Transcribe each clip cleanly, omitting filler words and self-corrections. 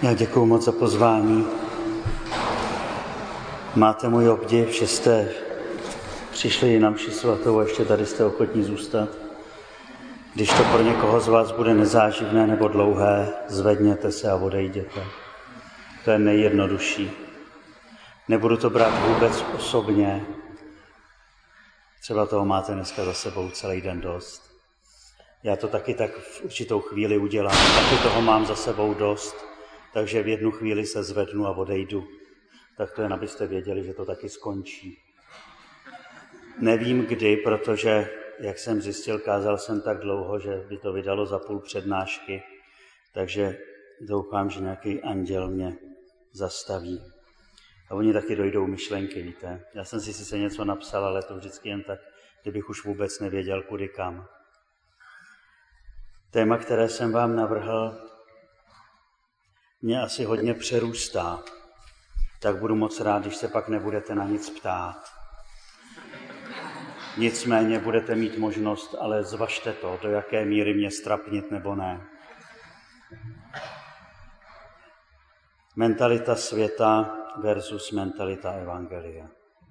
Já děkuju moc za pozvání. Máte můj obdiv, že jste přišli na mši svatou a ještě tady jste ochotní zůstat. Když to pro někoho z vás bude nezáživné nebo dlouhé, zvedněte se a odejděte. To je nejjednodušší. Nebudu to brát vůbec osobně. Třeba toho máte dneska za sebou celý den dost. Já to taky tak v určitou chvíli udělám. Taky toho mám za sebou dost, takže v jednu chvíli se zvednu a odejdu. Tak to jen abyste věděli, že to taky skončí. Nevím kdy, protože, jak jsem zjistil, kázal jsem tak dlouho, že by to vydalo za půl přednášky, takže doufám, že nějaký anděl mě zastaví. A oni taky dojdou myšlenky, víte. Já jsem si sice něco napsal, ale to vždycky jen tak, kdybych už vůbec nevěděl, kudy kam. Téma, které jsem vám navrhl, mě asi hodně přerůstá. Tak budu moc rád, když se pak nebudete na nic ptát. Nicméně budete mít možnost, ale zvažte to, do jaké míry mě strapnit nebo ne. Mentalita světa versus mentalita evangelia.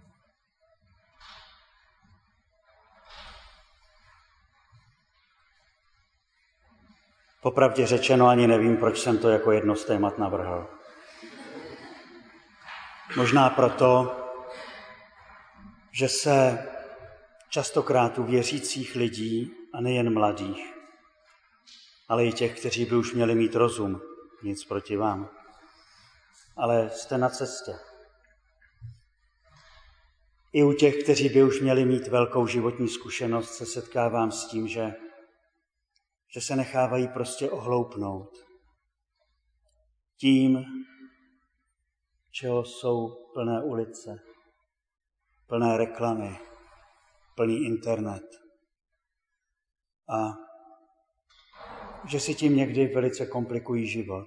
Popravdě řečeno, ani nevím, proč jsem to jako jedno z témat navrhl. Možná proto, že se častokrát u věřících lidí, a nejen mladých, ale i těch, kteří by už měli mít rozum, nic proti vám, ale jste na cestě. I u těch, kteří by už měli mít velkou životní zkušenost, se setkávám s tím, že se nechávají prostě ohloupnout tím, čeho jsou plné ulice, plné reklamy, plný internet. A že si tím někdy velice komplikují život.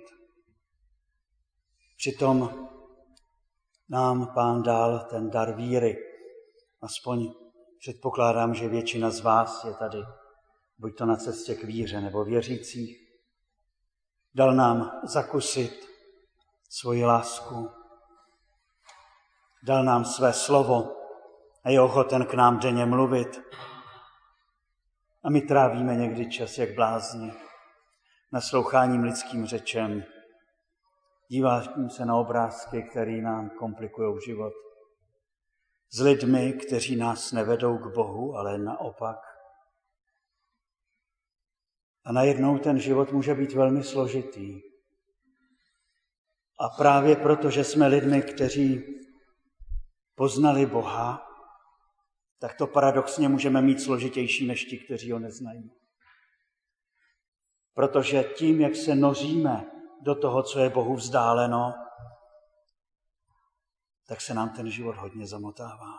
Přitom nám Pán dal ten dar víry. Aspoň předpokládám, že většina z vás je tady, buď to na cestě k víře nebo věřících. Dal nám zakusit svoji lásku. Dal nám své slovo a je ochoten k nám denně mluvit. A my trávíme někdy čas jak blázni nasloucháním lidským řečem. Díváme se na obrázky, které nám komplikují život. S lidmi, kteří nás nevedou k Bohu, ale naopak. A najednou ten život může být velmi složitý. A právě proto, že jsme lidmi, kteří poznali Boha, tak to paradoxně můžeme mít složitější než ti, kteří ho neznají. Protože tím, jak se noříme do toho, co je Bohu vzdáleno, tak se nám ten život hodně zamotává.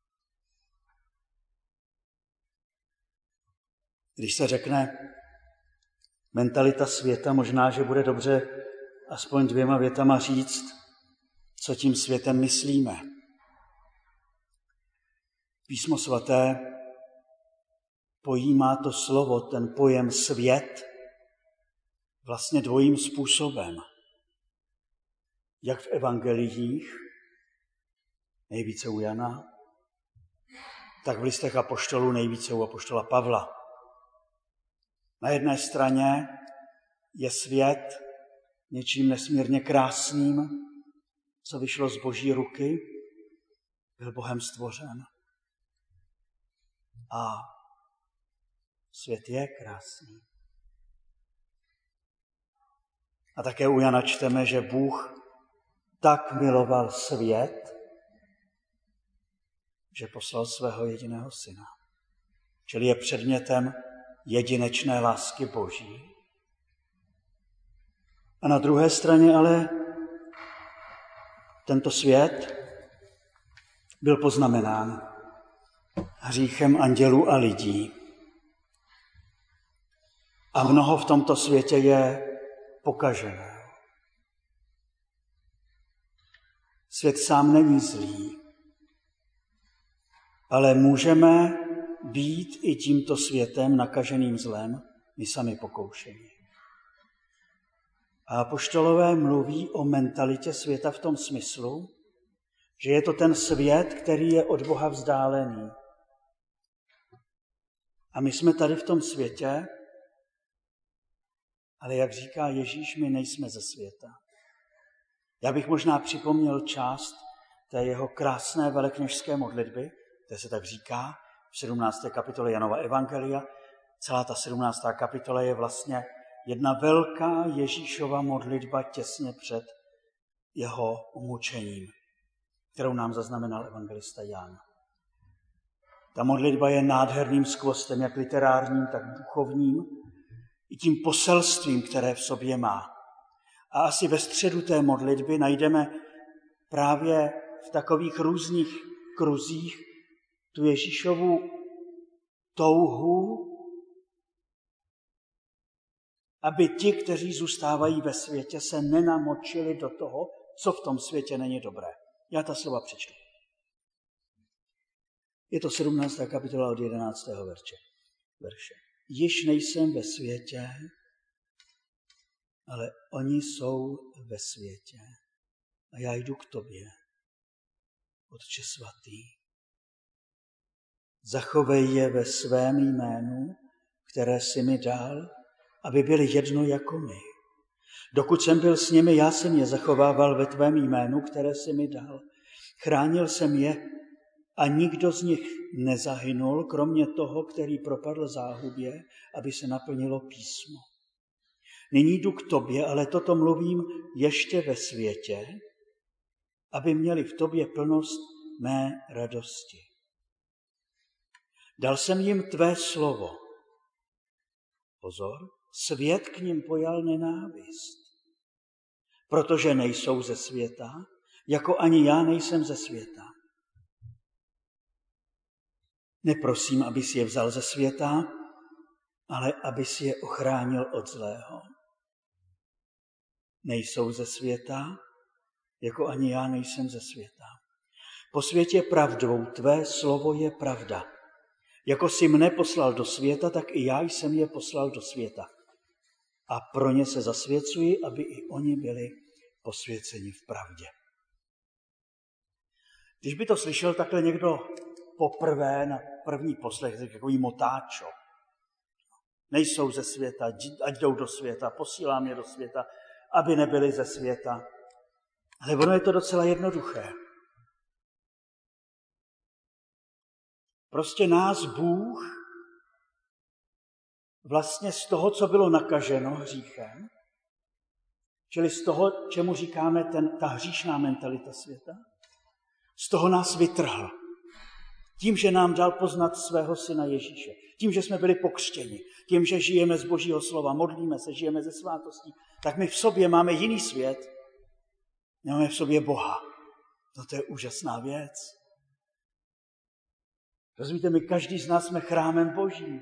Když se řekne mentalita světa, možná, že bude dobře aspoň 2 větama říct, co tím světem myslíme. Písmo svaté pojímá to slovo, ten pojem svět, vlastně dvojím způsobem. Jak v evangeliích, nejvíce u Jana, tak v listech apoštolů, nejvíce u apoštola Pavla. Na jedné straně je svět něčím nesmírně krásným, co vyšlo z Boží ruky, byl Bohem stvořen. A svět je krásný. A také u Jana čteme, že Bůh tak miloval svět, že poslal svého jediného syna. Čili je předmětem jedinečné lásky Boží. A na druhé straně ale tento svět byl poznamenán hříchem andělů a lidí. A mnoho v tomto světě je pokažené. Svět sám není zlý, ale můžeme být i tímto světem nakaženým zlem my sami pokoušení. A apoštolové mluví o mentalitě světa v tom smyslu, že je to ten svět, který je od Boha vzdálený. A my jsme tady v tom světě, ale jak říká Ježíš, my nejsme ze světa. Já bych možná připomněl část té jeho krásné velekněžské modlitby, které se tak říká v 17. kapitole Janova evangelia. Celá ta 17. kapitola je vlastně jedna velká Ježíšova modlitba těsně před jeho umučením, kterou nám zaznamenal evangelista Jan. Ta modlitba je nádherným skvostem, jak literárním, tak duchovním, i tím poselstvím, které v sobě má. A asi ve středu té modlitby najdeme právě v takových různých kruzích tu Ježíšovu touhu, aby ti, kteří zůstávají ve světě, se nenamočili do toho, co v tom světě není dobré. Já ta slova přečtu. Je to 17. kapitola od 11. verše. Již nejsem ve světě, ale oni jsou ve světě. A já jdu k tobě, Otče svatý. Zachovej je ve svém jménu, které jsi mi dal, aby byli jedno jako my. Dokud jsem byl s nimi, já jsem je zachovával ve tvém jménu, které jsi mi dal. Chránil jsem je a nikdo z nich nezahynul, kromě toho, který propadl záhubě, aby se naplnilo písmo. Nyní jdu k tobě, ale toto mluvím ještě ve světě, aby měli v tobě plnost mé radosti. Dal jsem jim tvé slovo. Pozor, svět k nim pojal nenávist, protože nejsou ze světa, jako ani já nejsem ze světa. Neprosím, abys je vzal ze světa, ale abys je ochránil od zlého. Nejsou ze světa, jako ani já nejsem ze světa. Posvěť je pravdou, tvé slovo je pravda. Jako jsi mne poslal do světa, tak i já jsem je poslal do světa. A pro ně se zasvěcuji, aby i oni byli posvěceni v pravdě. Když by to slyšel takhle někdo poprvé na první poslech, takový motáčo. Nejsou ze světa, ať jdou do světa, posílám je do světa, aby nebyli ze světa. Ale ono je to docela jednoduché. Prostě nás Bůh vlastně z toho, co bylo nakaženo hříchem, čili z toho, čemu říkáme ta hříšná mentalita světa, z toho nás vytrhl. Tím, že nám dal poznat svého syna Ježíše. Tím, že jsme byli pokřtěni. Tím, že žijeme z Božího slova, modlíme se, žijeme ze svátostí. Tak my v sobě máme jiný svět. Máme v sobě Boha. No to je úžasná věc. Rozumíte, my každý z nás jsme chrámem Božím.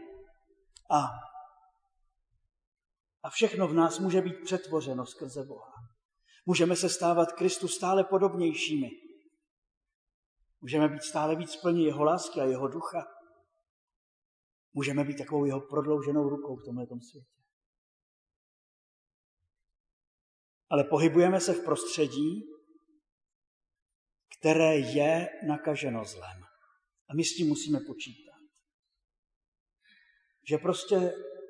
A všechno v nás může být přetvořeno skrze Boha. Můžeme se stávat Kristu stále podobnějšími. Můžeme být stále víc plní jeho lásky a jeho ducha. Můžeme být takovou jeho prodlouženou rukou v tomhletom světě. Ale pohybujeme se v prostředí, které je nakaženo zlem. A my s tím musíme počítat. Že prostě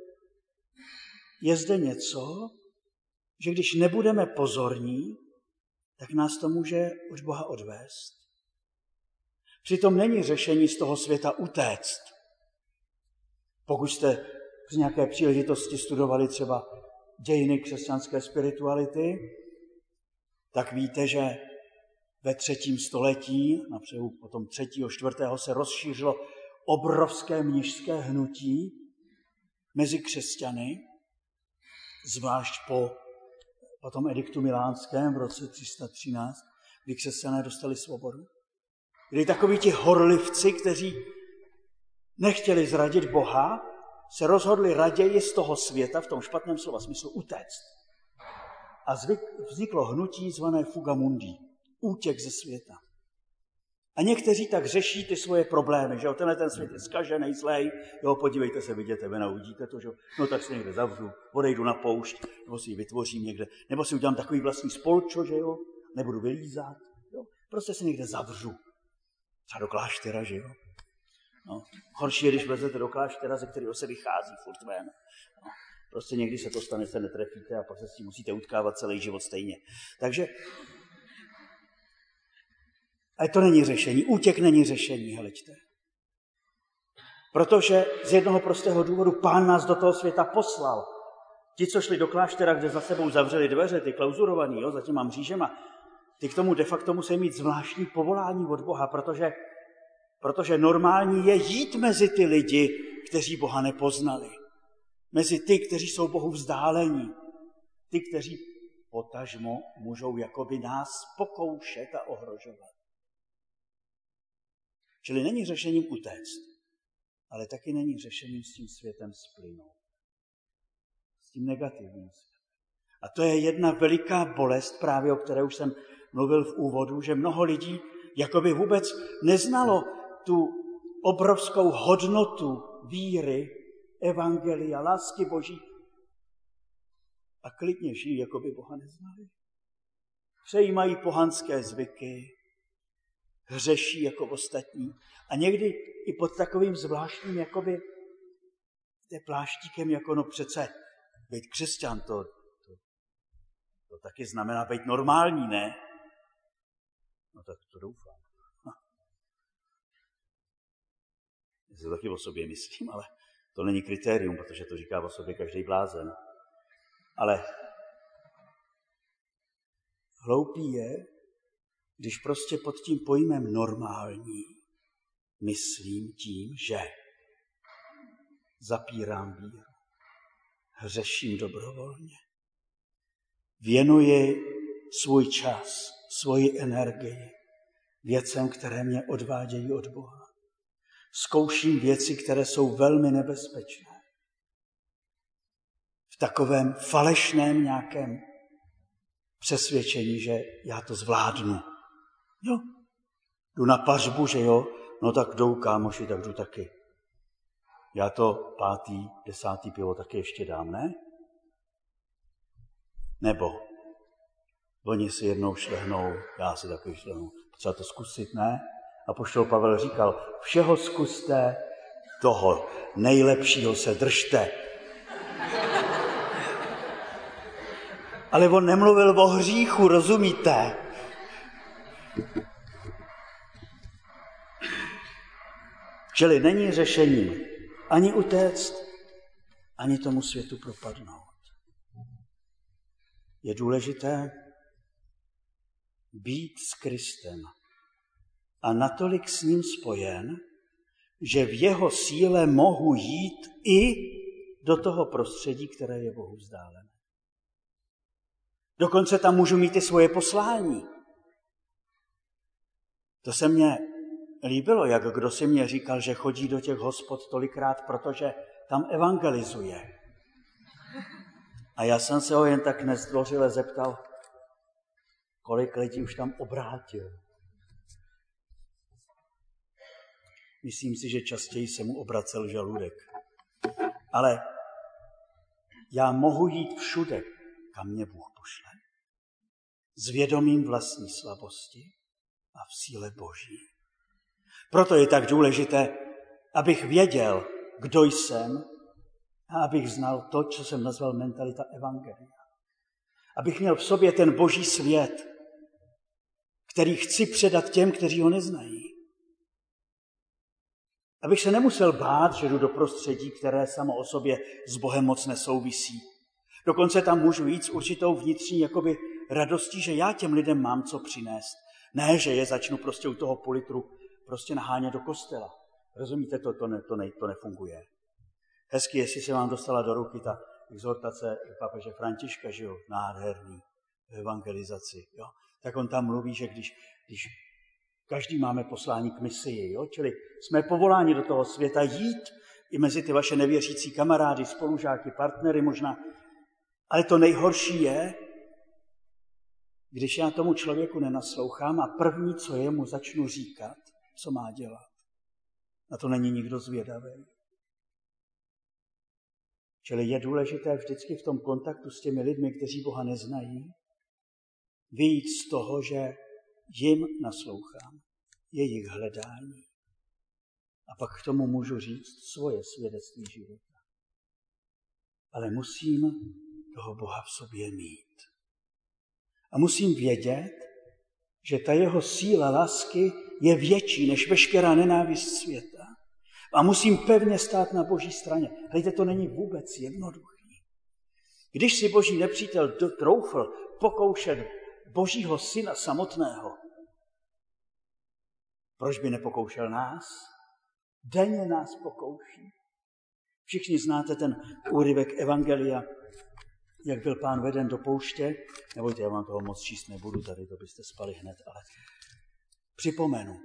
je zde něco, že když nebudeme pozorní, tak nás to může od Boha odvést. Přitom není řešení z toho světa utéct. Pokud jste při nějaké příležitosti studovali třeba dějiny křesťanské spirituality, tak víte, že ve 3. století, například potom 3. 4. se rozšířilo obrovské mnišské hnutí mezi křesťany, zvlášť po tom ediktu milánském v roce 313, kdy křesťané dostali svobodu. Byli takoví ti horlivci, kteří nechtěli zradit Boha, se rozhodli raději z toho světa, v tom špatném slova smyslu, utéct. A vzniklo hnutí zvané fuga mundi, útěk ze světa. A někteří tak řeší ty svoje problémy, že jo, ten svět je zkažený, zlej, jo, podívejte se, vidíte ven a uvidíte to, že jo, no tak se někde zavřu, odejdu na poušť, nebo si ji vytvořím někde, nebo si udělám takový vlastní spolčo, že jo, nebudu vylízat, jo, prostě se někde zavřu, třeba do kláštera, že jo. No, horší je, když vezete do kláštera, ze kterého se vychází furt ven. No, prostě někdy se to stane, se netrefíte a pak se s tím musíte utkávat celý život stejně. Takže ale to není řešení. Útěk není řešení, heleďte. Protože z jednoho prostého důvodu Pán nás do toho světa poslal. Ti, co šli do kláštera, kde za sebou zavřeli dveře, ty klauzurovaný, jo, za těma mřížema, ty k tomu de facto musí mít zvláštní povolání od Boha, protože normální je jít mezi ty lidi, kteří Boha nepoznali. Mezi ty, kteří jsou Bohu vzdálení. Ty, kteří potažmo můžou jakoby nás pokoušet a ohrožovat. Čili není řešením utéct, ale taky není řešením s tím světem splynout. S tím negativním světem. A to je jedna veliká bolest, právě o které už jsem mluvil v úvodu, že mnoho lidí jakoby vůbec neznalo tu obrovskou hodnotu víry, evangelia, lásky Boží a klidně žijí, jako by Boha neznali. Přejímají pohanské zvyky, hřeší jako ostatní a někdy i pod takovým zvláštním jakoby pláštíkem, jako no přece být křesťan, to taky znamená být normální, ne? No tak to doufám. Já si to taky o sobě myslím, ale to není kritérium, protože to říká o sobě každý blázen. Ale hloupý je, když prostě pod tím pojmem normální myslím tím, že zapírám víru, hřeším dobrovolně, věnuji svůj čas, svoji energii věcem, které mě odvádějí od Boha. Zkouším věci, které jsou velmi nebezpečné. V takovém falešném nějakém přesvědčení, že já to zvládnu. Jo, jdu na pařbu, že jo, no tak jdou kámoši, tak jdu taky. Já to 5., 10. pivo taky ještě dám, ne? Nebo oni si jednou šlehnou, já si taky šlehnu. Potřeba to zkusit, ne? Apoštol Pavel říkal, všeho zkuste, toho nejlepšího se držte. Ale on nemluvil o hříchu, rozumíte? Čili není řešením ani utéct, ani tomu světu propadnout. Je důležité být s Kristem a natolik s ním spojen, že v jeho síle mohu jít i do toho prostředí, které je Bohu vzdálené. Dokonce tam můžu mít i svoje poslání. To se mně líbilo, jak kdo si mě říkal, že chodí do těch hospod tolikrát, protože tam evangelizuje. A já jsem se ho jen tak nezdvořile zeptal, kolik lidí už tam obrátil. Myslím si, že častěji se mu obracel žaludek. Ale já mohu jít všude, kam mě Bůh pošle. S vědomím vlastní slabosti a v síle Boží. Proto je tak důležité, abych věděl, kdo jsem a abych znal to, co jsem nazval mentalita evangelia. Abych měl v sobě ten Boží svět, který chci předat těm, kteří ho neznají. Abych se nemusel bát, že jdu do prostředí, které samo o sobě s Bohem moc nesouvisí. Dokonce tam můžu jít s určitou vnitřní jakoby radostí, že já těm lidem mám co přinést. Ne, že je začnu prostě u toho půl prostě nahánět do kostela. Rozumíte, to nefunguje. Hezky, jestli se vám dostala do ruky ta exhortace papeže Františka, že jo, nádherný evangelizaci, jo. Tak on tam mluví, že když každý máme poslání k misii, jo, čili jsme povoláni do toho světa jít i mezi ty vaše nevěřící kamarády, spolužáky, partnery možná. Ale to nejhorší je, když já tomu člověku nenaslouchám a první, co jemu začnu říkat, co má dělat. Na to není nikdo zvědavý. Čili je důležité vždycky v tom kontaktu s těmi lidmi, kteří Boha neznají, vyjít z toho, že jim naslouchám, jejich hledání. A pak k tomu můžu říct svoje svědectví života. Ale musím toho Boha v sobě mít. A musím vědět, že ta jeho síla lásky je větší než veškerá nenávist světa. A musím pevně stát na Boží straně. Hejte, to není vůbec jednoduchý. Když si Boží nepřítel troufl pokoušet Božího syna samotného, proč by nepokoušel nás? Denně nás pokouší. Všichni znáte ten úryvek Evangelia, jak byl Pán veden do pouště. Nebojte, já vám toho moc číst nebudu tady, to byste spali hned, ale připomenu.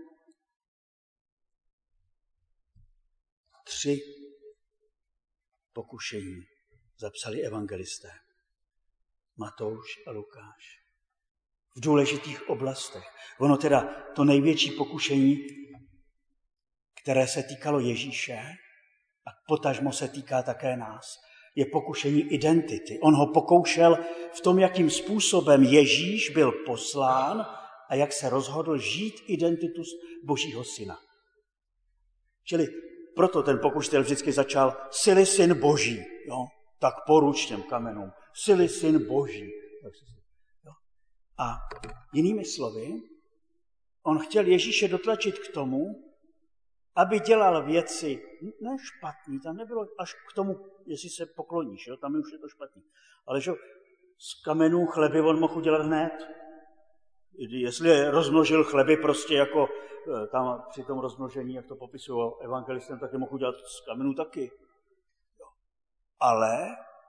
3 pokušení zapsali evangelisté. Matouš a Lukáš. V důležitých oblastech. Ono teda to největší pokušení, které se týkalo Ježíše a potažmo se týká také nás, je pokušení identity. On ho pokoušel v tom, jakým způsobem Ježíš byl poslán a jak se rozhodl žít identitu Božího syna. Čili proto ten pokušitel vždycky začal Jsi-li syn Boží, jo? Tak poruč těm kamenům. Jsi-li syn Boží. Jo? A jinými slovy, on chtěl Ježíše dotlačit k tomu, aby dělal věci, ne špatný, tam nebylo až k tomu, jestli se pokloníš, jo? Tam už je to špatný. Ale že z kamenů chleby on mohl udělat hned. Jestli rozmnožil chleby prostě jako tam při tom rozmnožení, jak to popisují evangelistem, tak je mohl udělat z kamenů taky. Jo. Ale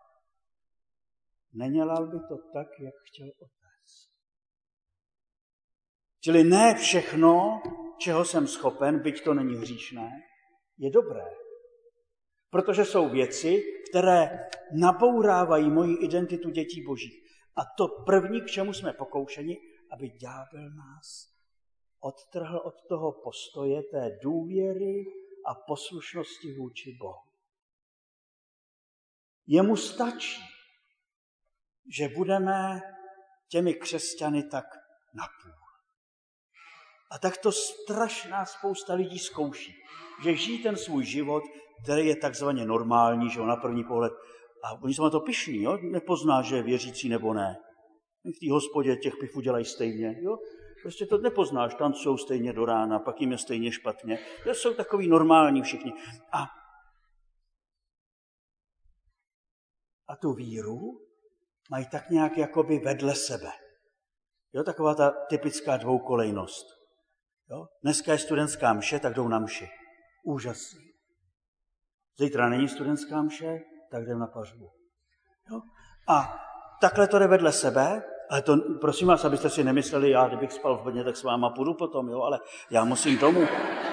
nedělal by to tak, jak chtěl Otec. Čili ne všechno, čeho jsem schopen, byť to není hříšné, je dobré. Protože jsou věci, které nabourávají moji identitu dětí Božích. A to první, k čemu jsme pokoušeni, aby ďábel nás odtrhl od toho postoje té důvěry a poslušnosti vůči Bohu. Jemu stačí, že budeme těmi křesťany tak napůl. A tak to strašná spousta lidí zkouší, že žijí ten svůj život, který je takzvaně normální, že na první pohled, a oni jsou na to pyšní, jo? Nepozná, že je věřící nebo ne. V té hospodě těch pivů dělají stejně, jo? Prostě to nepoznáš, tancujou stejně do rána, pak jim je stejně špatně. To jsou takový normální všichni. A tu víru mají tak nějak jakoby vedle sebe. Jo, taková ta typická dvoukolejnost. Jo? Dneska je studentská mše, tak jdou na mši. Úžasný. Zítra není studentská mše, tak jdem na pařbu. Jo? A takhle to jde vedle sebe, ale to, prosím vás, abyste si nemysleli, já kdybych spal v Brně, tak s váma půjdu potom, jo, ale já musím domů.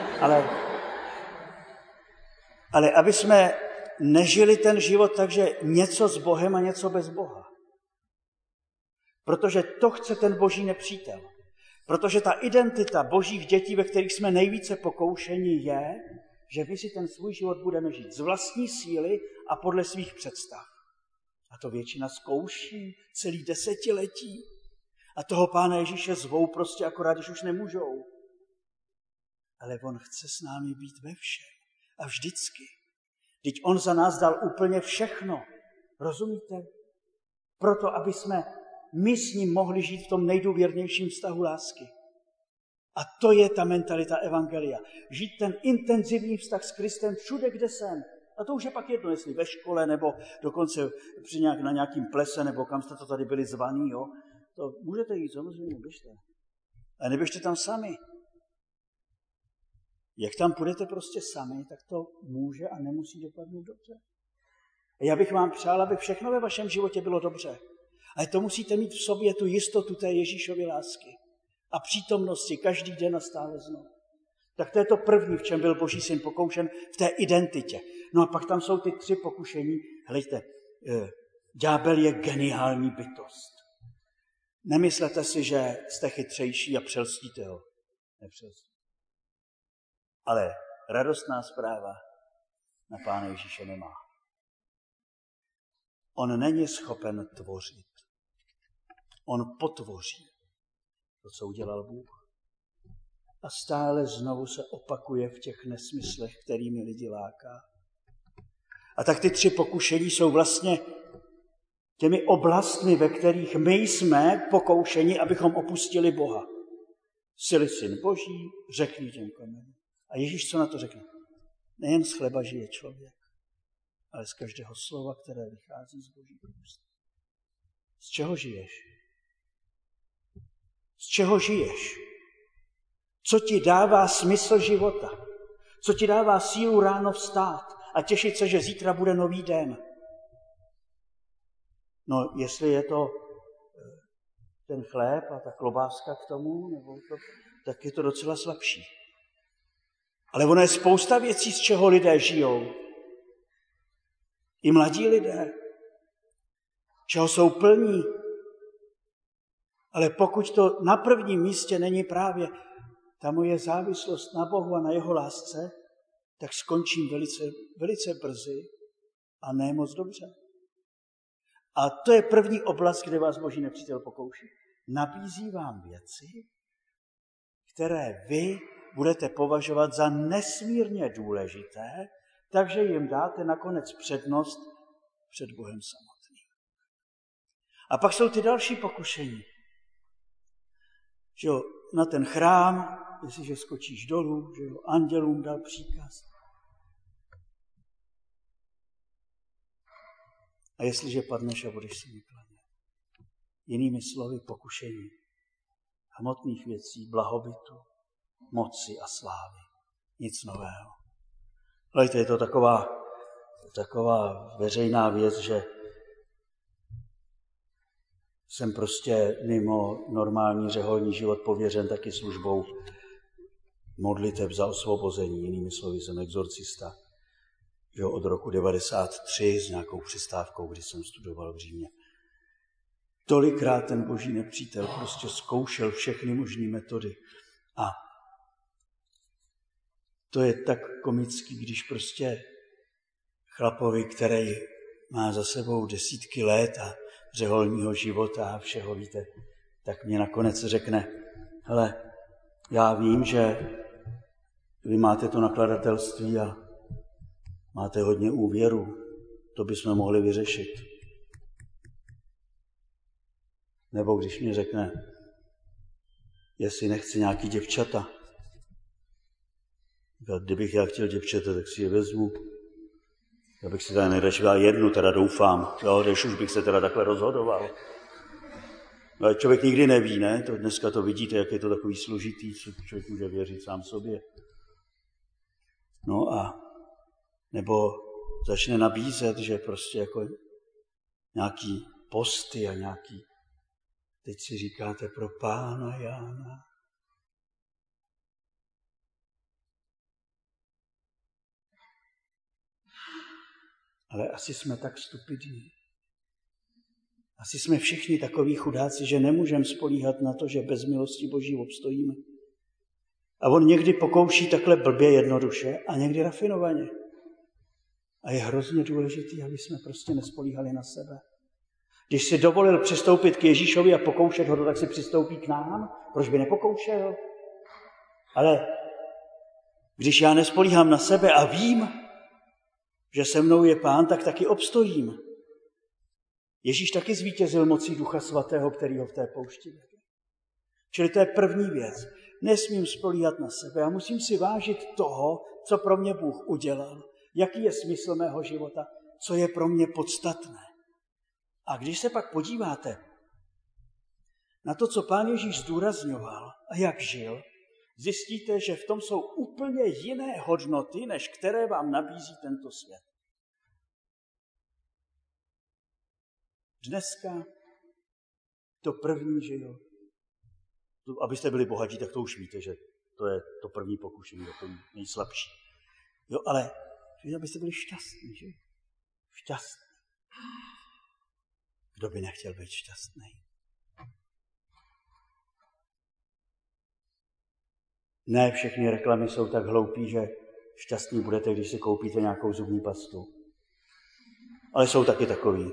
Ale aby jsme nežili ten život tak, že něco s Bohem a něco bez Boha. Protože to chce ten Boží nepřítel. Protože ta identita Božích dětí, ve kterých jsme nejvíce pokoušeni, je, že my si ten svůj život budeme žít z vlastní síly a podle svých představ. A to většina zkouší celý desetiletí. A toho Pána Ježíše zvou prostě akorát, když už nemůžou. Ale on chce s námi být ve všem. A vždycky. Vždyť on za nás dal úplně všechno. Rozumíte? Proto, aby jsme my s ním mohli žít v tom nejdůvěrnějším vztahu lásky. A to je ta mentalita evangelia. Žít ten intenzivní vztah s Kristem všude, kde jsem. A to už je pak jedno, jestli ve škole, nebo dokonce na nějakým plese, nebo kam jste to tady byli zvaní, jo. To můžete jít, samozřejmě, běžte. Ale neběžte tam sami. Jak tam půjdete prostě sami, tak to může a nemusí dopadnout dobře. A já bych vám přál, aby všechno ve vašem životě bylo dobře. Ale to musíte mít v sobě tu jistotu té Ježíšovy lásky a přítomnosti každý den a stále znovu. Tak to je to první, v čem byl Boží syn pokoušen, v té identitě. No a pak tam jsou ty 3 pokušení. Hleďte, ďábel je geniální bytost. Nemyslete si, že jste chytřejší a přelstíte ho. Nepřelstíte. Ale radostná zpráva na Pána Ježíše nemá. On není schopen tvořit. On potvoří to, co udělal Bůh. A stále znovu se opakuje v těch nesmyslech, kterými lidi láká. A tak ty 3 pokušení jsou vlastně těmi oblastmi, ve kterých my jsme pokoušeni, abychom opustili Boha. Sily Syn Boží, řekni těm kamenům. A Ježíš co na to řekne? Nejen z chleba žije člověk, ale z každého slova, které vychází z Božího úst. Z čeho žiješ? Z čeho žiješ? Co ti dává smysl života? Co ti dává sílu ráno vstát a těšit se, že zítra bude nový den? No, jestli je to ten chléb a ta klobáska k tomu, tak je to docela slabší. Ale ono je spousta věcí, z čeho lidé žijou. I mladí lidé. Čeho jsou plní. Ale pokud to na prvním místě není právě ta moje závislost na Bohu a na jeho lásce, tak skončím velice, velice brzy a ne moc dobře. A to je první oblast, kde vás Boží nepřítel pokouší. Nabízí vám věci, které vy budete považovat za nesmírně důležité, takže jim dáte nakonec přednost před Bohem samotným. A pak jsou ty další pokušení. Že jo, na ten chrám, jestliže skočíš dolů, že jo, andělům dal příkaz. A jestliže padneš a budeš si vyklanět. Jinými slovy pokušení hmotných věcí, blahobytu, moci a slávy. Nic nového. Hledajte, je to taková veřejná věc, že jsem prostě mimo normální řeholní život pověřen taky službou modliteb za osvobození. Jinými slovy jsem exorcista. Že od roku 1993 s nějakou přestávkou, kdy jsem studoval v Římě. Tolikrát ten boží nepřítel prostě zkoušel všechny možné metody. A to je tak komický, když prostě chlapovi, který má za sebou desítky let a řeholního života a všeho, víte, tak mě nakonec řekne, hele, já vím, že vy máte to nakladatelství a máte hodně úvěru, to bychom mohli vyřešit. Nebo když mě řekne, jestli nechci nějaký děvčata, kdybych já chtěl děvčata, tak si je vezmu. Já bych si tady nejradši dal jednu, teda doufám, jo, když už bych se teda takhle rozhodoval. Ale člověk nikdy neví, ne? To dneska to vidíte, jak je to takový složitý, co člověk může věřit sám sobě. No a nebo začne nabízet, že prostě jako nějaký posty a nějaký, teď si říkáte pro Pána Jána. Ale asi jsme tak stupidní. Asi jsme všichni takoví chudáci, že nemůžeme spolíhat na to, že bez milosti Boží obstojíme. A on někdy pokouší takhle blbě jednoduše a někdy rafinovaně. A je hrozně důležitý, aby jsme prostě nespolíhali na sebe. Když si dovolil přistoupit k Ježíšovi a pokoušet ho, tak si přistoupí k nám. Proč by nepokoušel? Ale když já nespolíhám na sebe a vím, že se mnou je Pán, tak taky obstojím. Ježíš taky zvítězil mocí Ducha Svatého, který ho v té poušti vedl. Čili to je první věc. Nesmím spolíhat na sebe a musím si vážit toho, co pro mě Bůh udělal. Jaký je smysl mého života, co je pro mě podstatné. A když se pak podíváte na to, co Pán Ježíš zdůrazňoval a jak žil, zjistíte, že v tom jsou úplně jiné hodnoty, než které vám nabízí tento svět. Dneska to první, že jo, abyste byli bohatí, tak to už víte, že to je to první pokušení, to je nejslabší. Jo, ale abyste byli šťastní, že? Šťastní. Kdo by nechtěl být šťastný? Ne všechny reklamy jsou tak hloupý, že šťastný budete, když si koupíte nějakou zubní pastu. Ale jsou taky takový.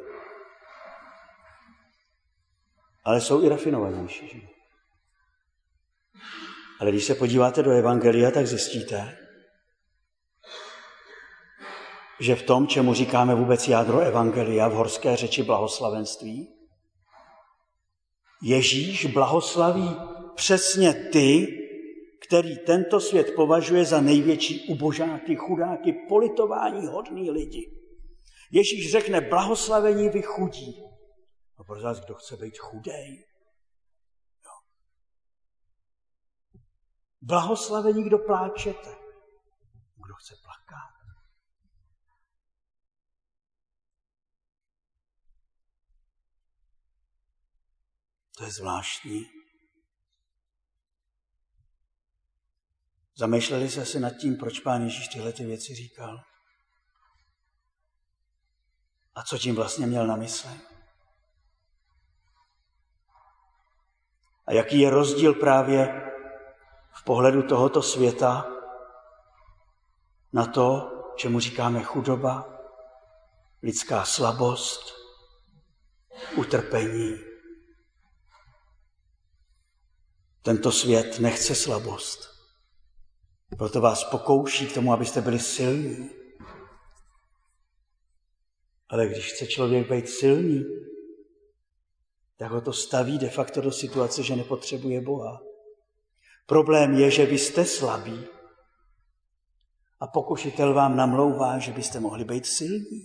Ale jsou i rafinovanější. Že? Ale když se podíváte do evangelia, tak zjistíte, že v tom, čemu říkáme vůbec jádro evangelia, v horské řeči blahoslavenství, Ježíš blahoslaví přesně ty, který tento svět považuje za největší ubožáky, chudáky, politování hodný lidi. Ježíš řekne, blahoslavení vy chudí. A pro vás, kdo chce být chudej? Jo. Blahoslavení, kdo pláčete. Kdo chce plakat? To je zvláštní. Zamýšleli jste se nad tím, proč Pán Ježíš tyhle ty věci říkal? A co tím vlastně měl na mysli? A jaký je rozdíl právě v pohledu tohoto světa na to, čemu říkáme chudoba, lidská slabost, utrpení. Tento svět nechce slabost. Proto vás pokouší k tomu, abyste byli silní. Ale když chce člověk být silný, tak ho to staví de facto do situace, že nepotřebuje Boha. Problém je, že vy jste slabí a pokušitel vám namlouvá, že byste mohli být silní.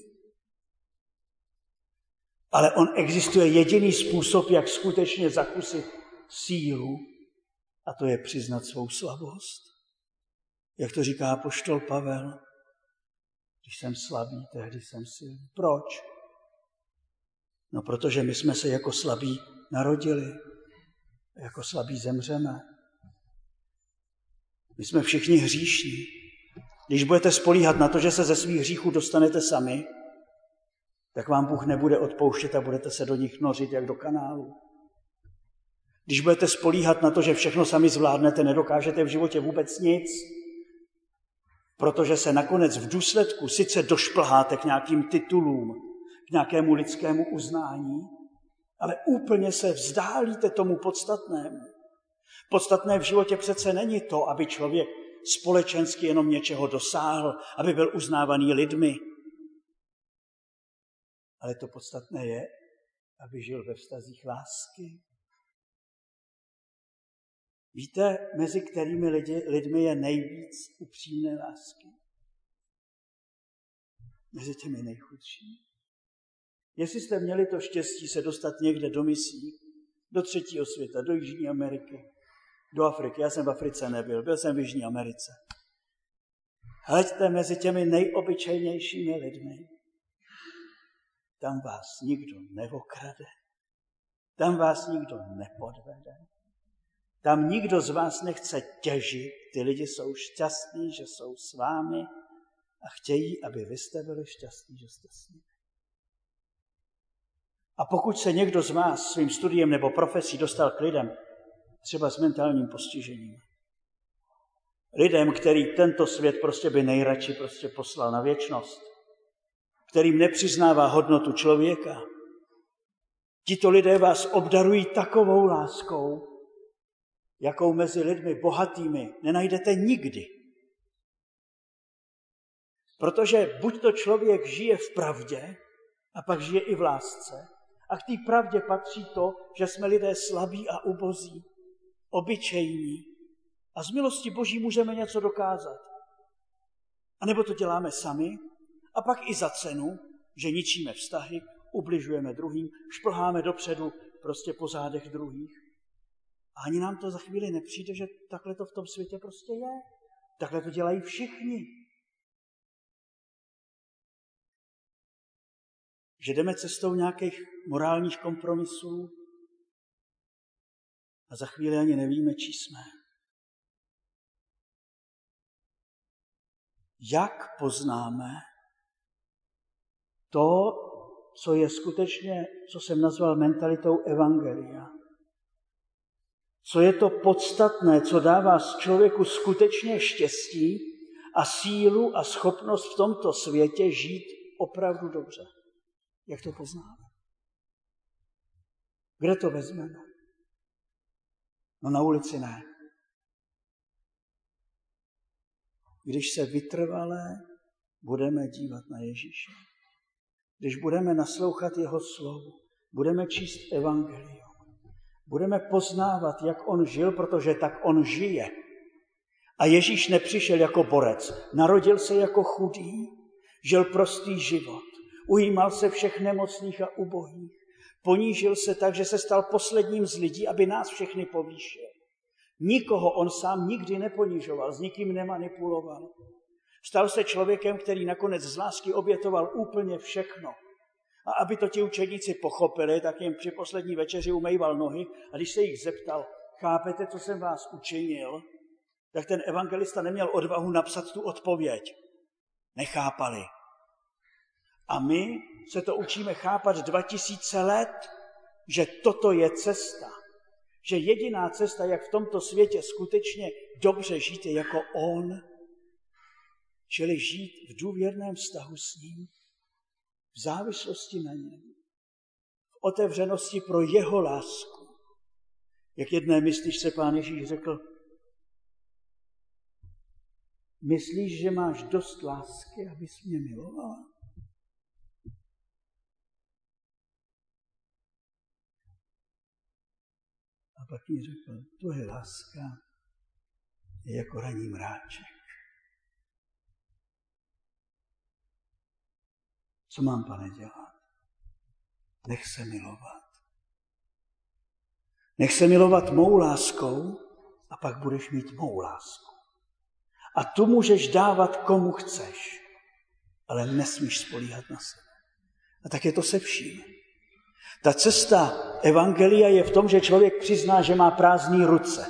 Ale existuje jediný způsob, jak skutečně zakusit sílu, a to je přiznat svou slabost. Jak to říká apoštol Pavel, když jsem slabý, tehdy jsem silný. Proč? No, protože my jsme se jako slabí narodili, jako slabí zemřeme. My jsme všichni hříšní. Když budete spolíhat na to, že se ze svých hříchů dostanete sami, tak vám Bůh nebude odpouštět a budete se do nich nořit jak do kanálu. Když budete spolíhat na to, že všechno sami zvládnete, nedokážete v životě vůbec nic, protože se nakonec v důsledku sice došplháte k nějakým titulům, k nějakému lidskému uznání, ale úplně se vzdálíte tomu podstatnému. Podstatné v životě přece není to, aby člověk společensky jenom něčeho dosáhl, aby byl uznávaný lidmi. Ale to podstatné je, aby žil ve vztazích lásky. Víte, mezi kterými lidmi je nejvíc upřímné lásky? Mezi těmi nejchudšími. Jestli jste měli to štěstí se dostat někde do misí, do třetího světa, do Jižní Ameriky, do Afriky, já jsem v Africe nebyl, byl jsem v Jižní Americe. Hleďte mezi těmi nejobyčejnějšími lidmi. Tam vás nikdo neokrade, tam vás nikdo nepodvede. Tam nikdo z vás nechce těžit, ty lidi jsou šťastní, že jsou s vámi a chtějí, aby vy jste byli šťastní, že jste s nimi. A pokud se někdo z vás svým studiem nebo profesí dostal k lidem, třeba s mentálním postižením, lidem, který tento svět prostě by nejradši poslal na věčnost, kterým nepřiznává hodnotu člověka, tito lidé vás obdarují takovou láskou, jakou mezi lidmi bohatými nenajdete nikdy. Protože buď to člověk žije v pravdě a pak žije i v lásce, a k té pravdě patří to, že jsme lidé slabí a ubozí, obyčejní a z milosti Boží můžeme něco dokázat. A nebo to děláme sami a pak i za cenu, že ničíme vztahy, ubližujeme druhým, šplháme dopředu prostě po zádech druhých. A ani nám to za chvíli nepřijde, že takhle to v tom světě prostě je. Takhle to dělají všichni. Že jdeme cestou nějakých morálních kompromisů a za chvíli ani nevíme, čí jsme. Jak poznáme to, co je skutečně, co jsem nazval mentalitou evangelia? co je to podstatné, co dává člověku skutečně štěstí a sílu a schopnost v tomto světě žít opravdu dobře. Jak to poznáme? Kde to vezmeme? No na ulici ne. Když se vytrvalé budeme dívat na Ježíše, když budeme naslouchat jeho slovu, budeme číst evangelium, budeme poznávat, jak on žil, protože tak on žije. A Ježíš nepřišel jako borec, narodil se jako chudý, žil prostý život, ujímal se všech nemocných a ubohých, ponížil se tak, že se stal posledním z lidí, aby nás všechny povýšil. Nikoho on sám nikdy neponižoval, s nikým nemanipuloval. Stal se člověkem, který nakonec z lásky obětoval úplně všechno. A aby to ti učedníci pochopili, tak jim při poslední večeři umýval nohy a když se jich zeptal, chápete, co jsem vás učinil, tak ten evangelista neměl odvahu napsat tu odpověď. Nechápali. A my se to učíme chápat 2000 let, že toto je cesta. Že jediná cesta, jak v tomto světě skutečně dobře žít, je jako on. Čili žít v důvěrném vztahu s ním, v závislosti na něm, v otevřenosti pro jeho lásku. Jak jedné myslíš Pán Ježíš řekl, myslíš, že máš dost lásky, abys mě milovala? A pak mi řekl, tvoje láska je jako ranní mráček. Co mám, Pane, dělat? Nech se milovat. Nech se milovat mou láskou a pak budeš mít mou lásku. A tu můžeš dávat komu chceš, ale nesmíš spolíhat na sebe. A tak je to se vším. Ta cesta evangelia je v tom, že člověk přizná, že má prázdné ruce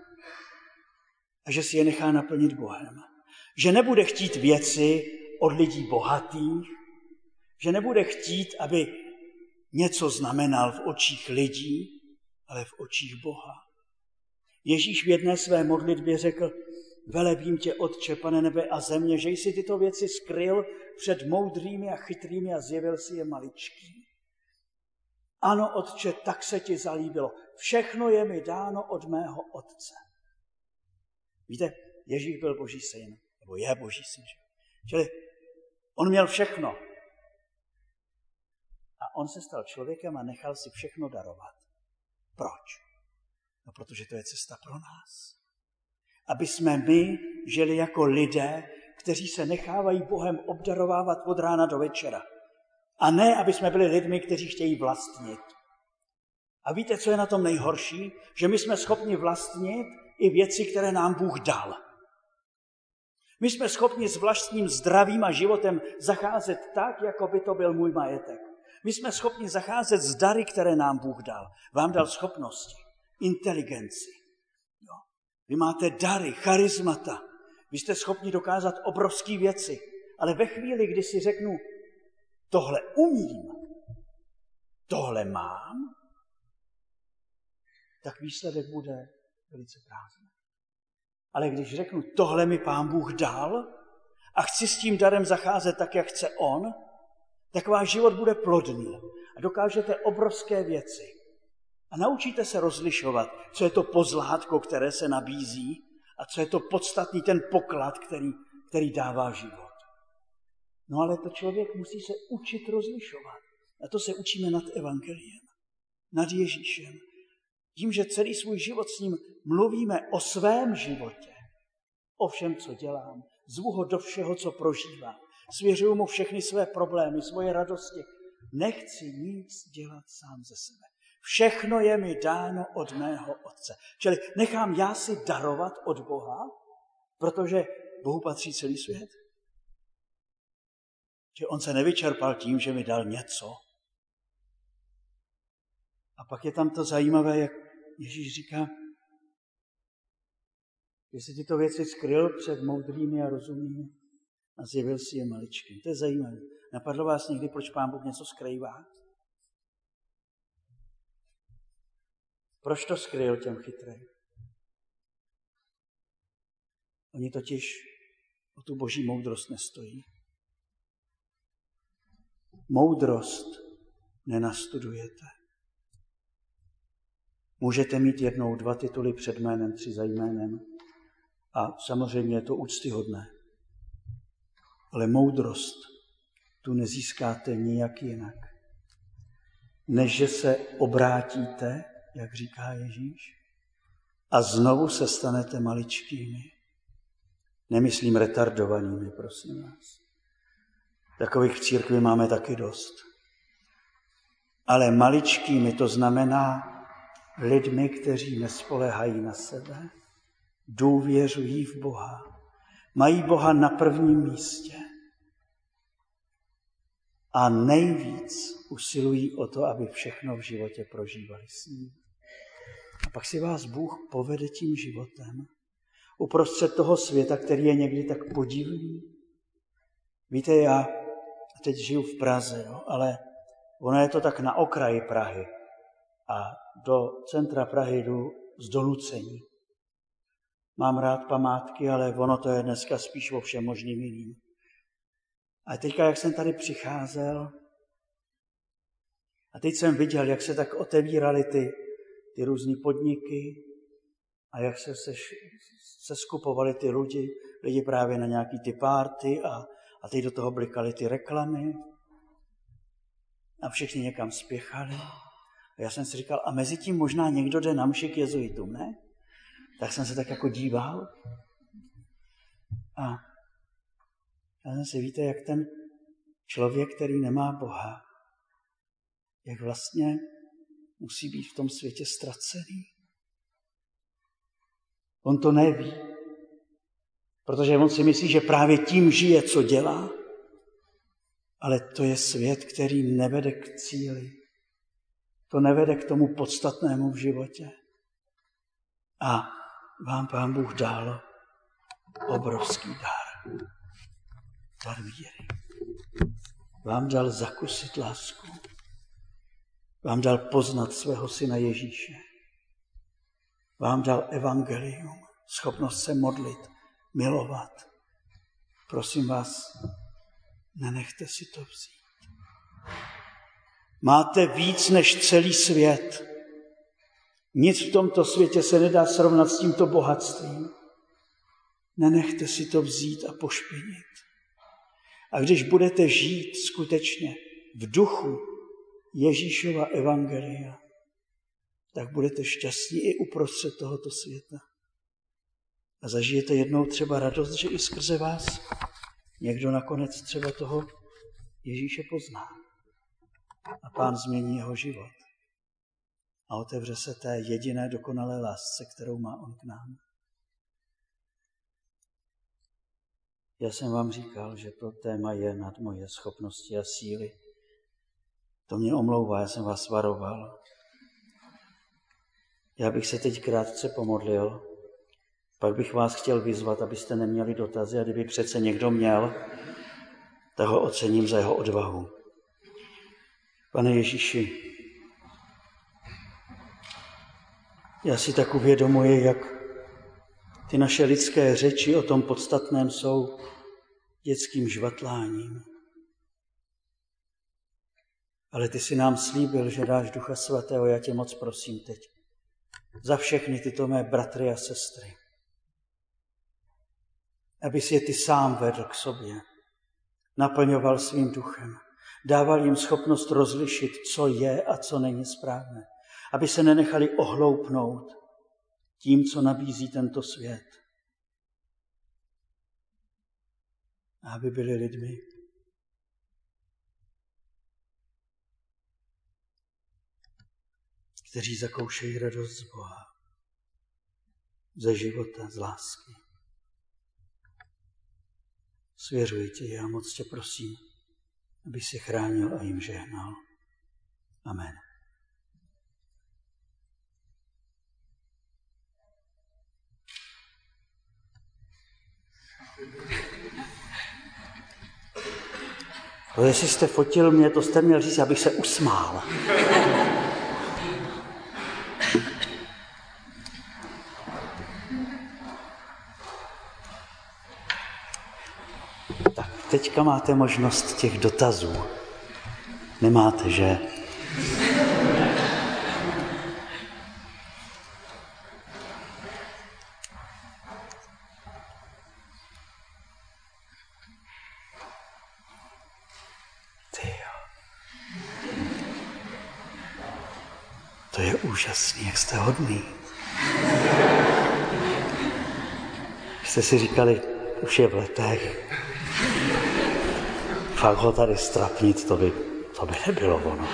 a že si je nechá naplnit Bohem. Že nebude chtít věci od lidí bohatých, že nebude chtít, aby něco znamenal v očích lidí, ale v očích Boha. Ježíš v jedné své modlitbě řekl, velebím tě, Otče, Pane nebe a země, že jsi tyto věci skryl před moudrými a chytrými a zjevil si je maličkým. Ano, Otče, tak se ti zalíbilo. Všechno je mi dáno od mého Otce. Víte, Ježíš byl Boží syn, nebo je Boží syn. Čili on měl všechno. A on se stal člověkem a nechal si všechno darovat. Proč? No, protože to je cesta pro nás. Aby jsme my žili jako lidé, kteří se nechávají Bohem obdarovávat od rána do večera. A ne, aby jsme byli lidmi, kteří chtějí vlastnit. A víte, co je na tom nejhorší? Že my jsme schopni vlastnit i věci, které nám Bůh dal. My jsme schopni s vlastním zdravím a životem zacházet tak, jako by to byl můj majetek. My jsme schopni zacházet s dary, které nám Bůh dal. Vám dal schopnosti, inteligenci. Jo. Vy máte dary, charismata. Vy jste schopni dokázat obrovské věci. Ale ve chvíli, kdy si řeknu, tohle umím, tohle mám, tak výsledek bude velice prázdný. Ale když řeknu, tohle mi Pán Bůh dal a chci s tím darem zacházet tak, jak chce on, tak váš život bude plodný a dokážete obrovské věci. A naučíte se rozlišovat, co je to pozlátko, které se nabízí a co je to podstatný ten poklad, který dává život. No ale to člověk musí se učit rozlišovat. A to se učíme nad evangeliem, nad Ježíšem. Tím, že celý svůj život s ním mluvíme o svém životě, o všem, co dělám, zvu ho do všeho, co prožívám. Svěřuju mu všechny své problémy, svoje radosti. Nechci nic dělat sám ze sebe. Všechno je mi dáno od mého Otce. Čili nechám já si darovat od Boha, protože Bohu patří celý svět. Že on se nevyčerpal tím, že mi dal něco. A pak je tam to zajímavé, jak Ježíš říká, že si tyto věci skryl před moudrými a rozumnými a zjevil si je maličkým. To je zajímavé. Napadlo vás někdy, proč Pán Bůh něco skrývá? Proč to skryl těm chytrým? Oni totiž o tu boží moudrost nestojí. Moudrost nenastudujete. Můžete mít 1, 2 tituly před jménem, 3 za jménem a samozřejmě je to úctyhodné. Ale moudrost tu nezískáte nijak jinak, než že se obrátíte, jak říká Ježíš, a znovu se stanete maličkými. Nemyslím retardovanými, prosím vás. Takových v církvi máme taky dost. Ale maličkými to znamená lidmi, kteří nespoléhají na sebe, důvěřují v Boha, mají Boha na prvním místě a nejvíc usilují o to, aby všechno v životě prožívali s ním. A pak si vás Bůh povede tím životem uprostřed toho světa, který je někdy tak podivný. Víte, já teď žiju v Praze, ale ono je to tak na okraji Prahy a do centra Prahy jdu z donucení. Mám rád památky, ale ono to je dneska spíš o všem možným jiným. A teďka, jak jsem tady přicházel, a teď jsem viděl, jak se tak otevíraly ty různý podniky a jak se skupovali ty lidi právě na nějaký ty párty a teď do toho blikaly ty reklamy a všichni někam spěchali. A já jsem si říkal, a mezi tím možná někdo jde na mši k jezuitům, ne? Tak jsem se tak jako díval a já jsem si, víte, jak ten člověk, který nemá Boha, jak vlastně musí být v tom světě ztracený. On to neví, protože on si myslí, že právě tím žije, co dělá, ale to je svět, který nevede k cíli. To nevede k tomu podstatnému v životě. A vám Pán Bůh dal obrovský dar. Dar víry. Vám dal zakusit lásku. Vám dal poznat svého syna Ježíše. Vám dal evangelium, schopnost se modlit, milovat. Prosím vás, nenechte si to vzít. Máte víc než celý svět. Nic v tomto světě se nedá srovnat s tímto bohatstvím. Nenechte si to vzít a pošpinit. A když budete žít skutečně v duchu Ježíšova evangelia, tak budete šťastní i uprostřed tohoto světa. A zažijete jednou třeba radost, že i skrze vás někdo nakonec třeba toho Ježíše pozná. A Pán změní jeho život. A otevře se té jediné dokonalé lásce, kterou má on k nám. Já jsem vám říkal, že to téma je nad moje schopnosti a síly. To mě omlouvá, já jsem vás varoval. Já bych se teď krátce pomodlil, pak bych vás chtěl vyzvat, abyste neměli dotazy, a kdyby přece někdo měl, tak ho ocením za jeho odvahu. Pane Ježíši, já si tak uvědomuji, jak ty naše lidské řeči o tom podstatném jsou dětským žvatláním. Ale ty si nám slíbil, že dáš Ducha Svatého, já tě moc prosím teď za všechny tyto mé bratry a sestry, abys je ty sám vedl k sobě, naplňoval svým duchem, dával jim schopnost rozlišit, co je a co není správné, aby se nenechali ohloupnout tím, co nabízí tento svět. A aby byli lidmi, kteří zakoušejí radost z Boha, ze života, z lásky. Svěřuji ti a moc tě prosím, aby si chránil a jim žehnal. Amen. To, jestli jste fotil mě, to jste měl říct, abych se usmál. teďka máte možnost těch dotazů. Nemáte, že? To je úžasný, jak jste hodný. Jste si říkali, už je v letech. Fakt ho tady strapnit, to by nebylo ono.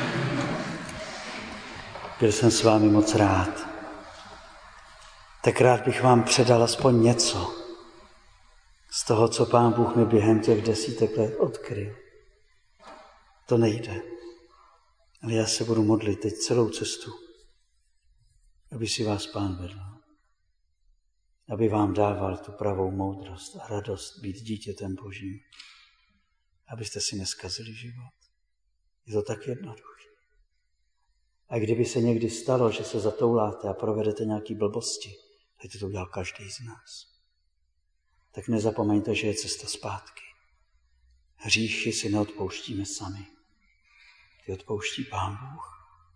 Byl jsem s vámi moc rád. Tak rád bych vám předal aspoň něco z toho, co Pán Bůh mi během těch 10 let odkryl. To nejde. Ale já se budu modlit teď celou cestu, aby si vás Pán vedl. Aby vám dával tu pravou moudrost a radost být dítětem Božím. Abyste si neskazili život. Je to tak jednoduché. A kdyby se někdy stalo, že se zatouláte a provedete nějaký blbosti, teď to udělal každý z nás, tak nezapomeňte, že je cesta zpátky. Hříchy si neodpouštíme sami. Ty odpouští Pán Bůh.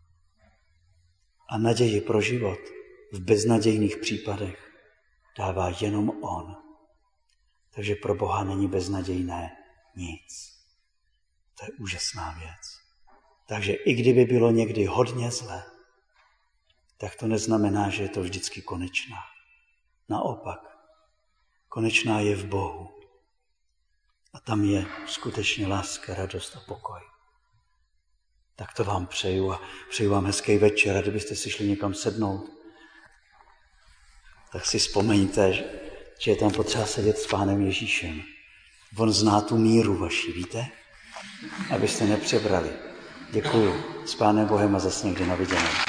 A naději pro život v beznadějných případech dává jenom On. Takže pro Boha není beznadějné nic. To je úžasná věc. Takže i kdyby bylo někdy hodně zlé, tak to neznamená, že je to vždycky konečná. Naopak, konečná je v Bohu. A tam je skutečně láska, radost a pokoj. Tak to vám přeju a přeju vám hezký večer. A kdybyste si šli někam sednout, tak si vzpomeňte, že je tam potřeba sedět s Pánem Ježíšem. On zná tu míru vaši, víte? Abyste nepřebrali. Děkuju. S Pánem Bohem a zase někdy na viděnou.